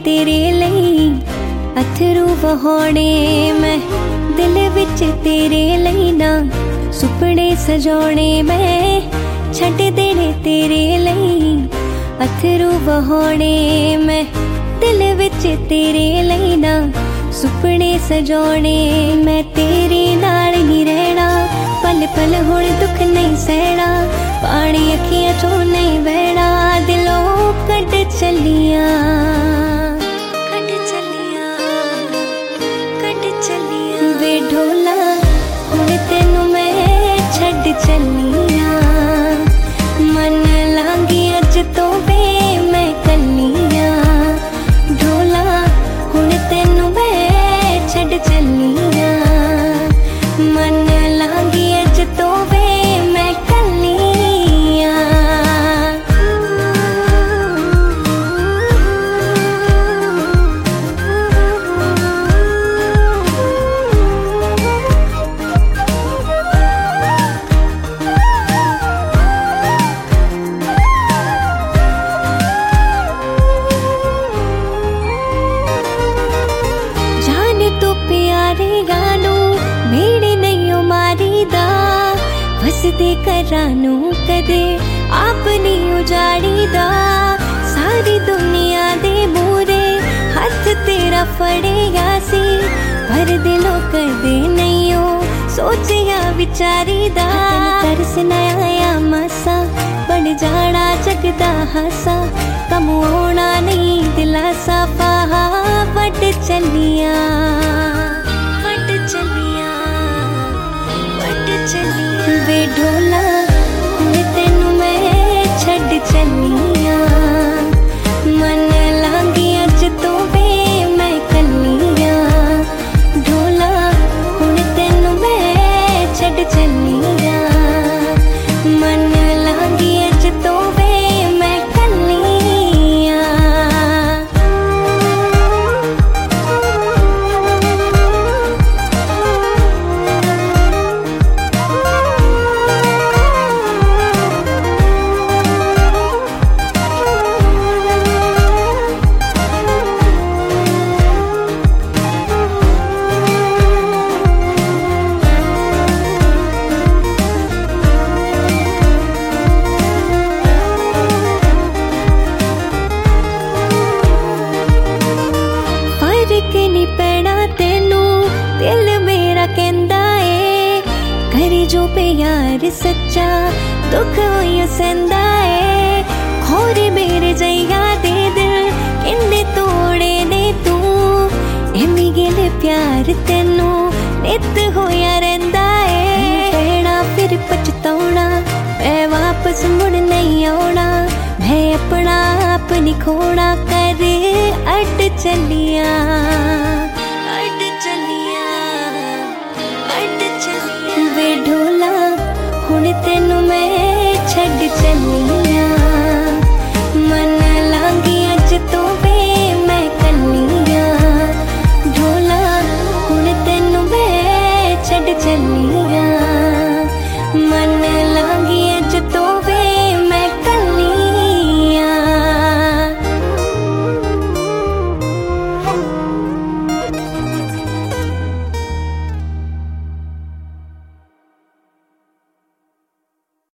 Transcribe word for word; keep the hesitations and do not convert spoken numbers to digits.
तेरे लई अथरू वहाने मैं दिल विच तेरे लई ना सुपने सजाने मैं छड्ड देने तेरे लई अथरू वहाने मैं दिल विच तेरे लई ना सुपने सजाने मैं तेरे नाल ही रहना पल पल हुण दुख नहीं सहना पानी अखियां चों नहीं बहना दिलों कट चलिया कट चलिया कट चलिया वे ढोला हुण तेनू मैं छड्ड चलिया मन लांगी अज तो वे मैं कलिया ढोला हुण तेनू मैं छड्ड चलिया मन लांगी अज तो वे मैं कलिया जान तो प्यारे गानू मेरे नहीं मारी दा वसदे करानू कदे आप नहीं उजाड़ी दा सारी दुनिया दे मूरे हाथ तेरा फड़ेगा सी पर दिलों कदे नहीं हो सोचिया विचारी दा तरस नया मासा बन जाना जगदा हासा कम होना नहीं दिलासा पहा वट चलिया वट चलिया वट चलिया वे ढोला हुण तेनू मैं छड्ड चलिया मन लांगी अज तो वे मैं कलिया ढोला हुण तेनू मैं छड्ड चलिया मन लांगी अज तो वे मैं कलिया फर्क नहीं पैना तेनू दिल मेरा कहंदा ए करे जो प्यार सच्चा दुख होइयो सहंदा ए खोरे मेरे जइया दे दिल किन्ने तोड़े ने तू एमी गिल प्यार तेनू नित होया रहिंदा ए पैना फिर पछताउणा मैं वापस मुड़ नहीं आउणा मैं अपना आप नहीं खोना